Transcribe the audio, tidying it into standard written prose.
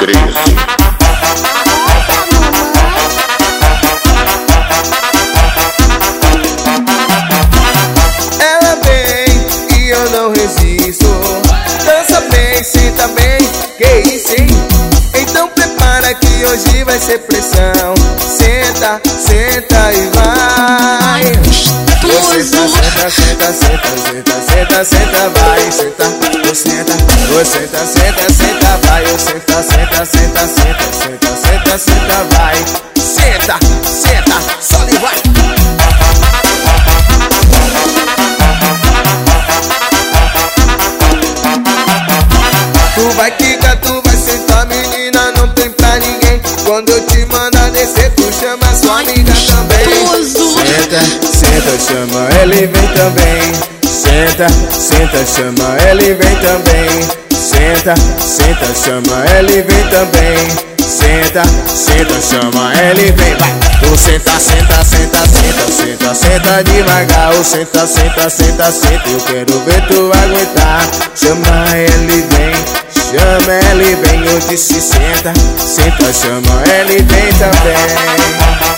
13. Ela vem e eu não resisto. Dança bem, senta bem, que isso, hein? Então prepara que hoje vai ser pressão. Senta, senta e vai. Senta, senta, senta, senta, senta, senta, vai. Senta, senta, senta, senta, senta, vai. Senta, senta, senta, senta, senta, senta, senta, vai. Senta, senta, só e vai. Tu vai quicar, tu vai sentar, menina, não tem pra ninguém. Quando eu te mandar descer, tu chama sua amiga também. Senta, senta, chama ela e vem também. Senta, senta, chama ela e vem também. Senta, senta, chama ela e vem também. Senta, senta, chama ela e vem, vai. Tu senta, senta, senta, senta, senta, senta devagar. O senta, senta, senta, senta, eu quero ver tu aguentar. Chama ela e vem, chama ela e vem. Eu disse senta, senta, chama ela e vem também.